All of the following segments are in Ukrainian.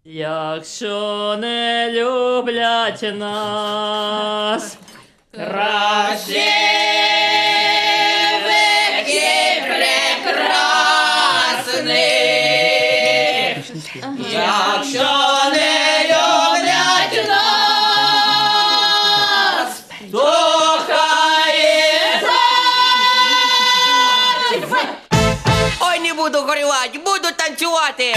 Якщо не люблять нас, краще веки прекрасних. Якщо не люблять нас, то хай Ой, не буду горювати, буду танцювати.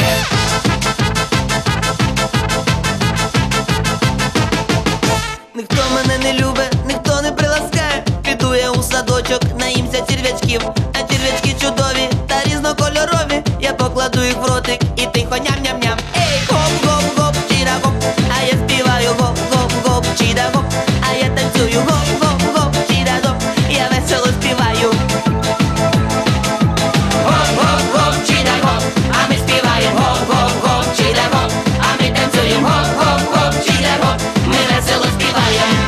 Ніхто мене не любить, ніхто не приласкає. Піду я у садочок, наїмся черв'ячків. А черв'ячки чудові та різнокольорові. Я покладу їх в ротик і тихо ням-ням-ням. Ей, гоп-гоп-гоп, чіда-гоп, а я співаю гоп-гоп-гоп, чіда-гоп, а я танцюю гоп-гоп-гоп, чіда-гоп, я весело співаю. Гоп-гоп-гоп, чіда-гоп, а ми співаємо гоп-гоп-гоп, чіда-гоп, а ми танцюємо гоп-гоп-гоп, чіда-гоп, ми весело співаємо.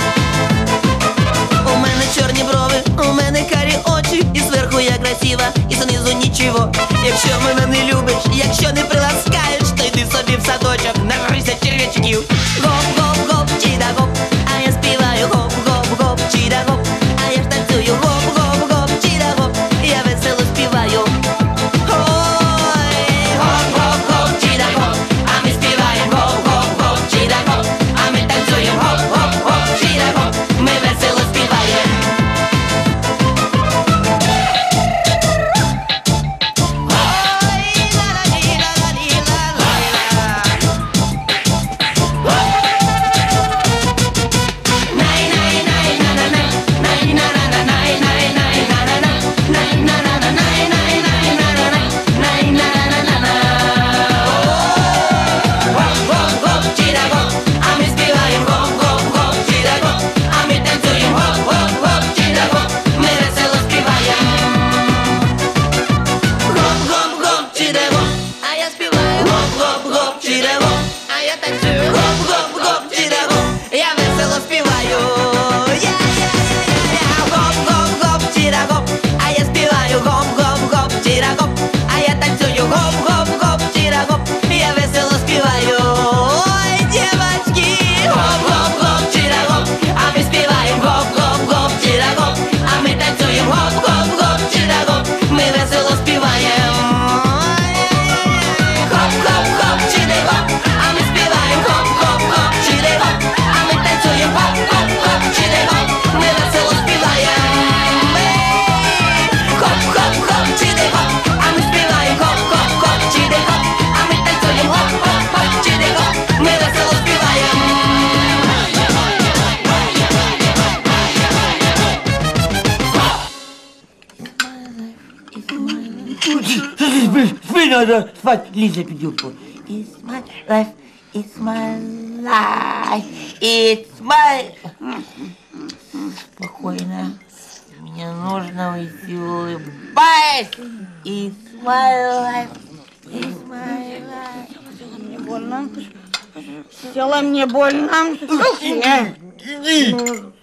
У мене чорні брови, у мене карі очі, і зверху я красива, і знизу нічого. Якщо мене не любиш, якщо не приласкаєш, то йди собі в садочок, нагрися черв'ячків. Гоп-гоп-гоп, чіда-гоп, а я співаю гоп-гоп-гоп, чіда-гоп, а я ж танцюю гоп-гоп-гоп, чіда-гоп, я весело співаю. Ой, гоп-гоп-гоп, чіда-гоп, а ми співаємо гоп-гоп-гоп, чіда-гоп, а ми танцюємо гоп-гоп-гоп, чіда-гоп, ми весело співаємо. Гоп-гоп-гоп, чіда-гоп, а ми співаємо гоп-гоп-гоп, чіда-гоп, а ми танцюємо гоп-гоп-гоп, чіда-гоп, ми весело співаємо. Гоп-гоп-гоп, чіда-гоп, а я співаю гоп-гоп-гоп, чіда-гоп, а я танцюю гоп-гоп-гоп, чіда-гоп, я весело співаю. Я-я-я-я-я, гоп-гоп-гоп, чіда-гоп, а я співаю гоп-гоп-гоп, чіда-гоп, а я танцюю гоп-гоп-гоп, чіда-гоп, я весело співаю. Ой, дівочки, гоп-гоп-гоп, чіда-гоп, а ми співаємо гоп-гоп-гоп, чіда-гоп, а ми танцюємо гоп-гоп-гоп, чіда-гоп, ми весело співаємо. Гоп-гоп-гоп, чіда-гоп, а ми співаємо гоп-гоп-гоп, чіда-гоп, а ми танцюємо гоп-гоп-гоп, чіда-гоп, ми весело співаємо. Гоп-гоп-гоп, чіда-гоп, а ми співаємо гоп-гоп-гоп, чіда-гоп, а ми танцюємо гоп-гоп-гоп, чіда-гоп, ми весело співаємо. Спи, надо спать. Лиза, пидюрку. It's my life, it's my life, it's my... Спокойно. Мне нужно уйти улыбаясь. It's my life, it's my life. Мне больно. Села мне больно. Иди.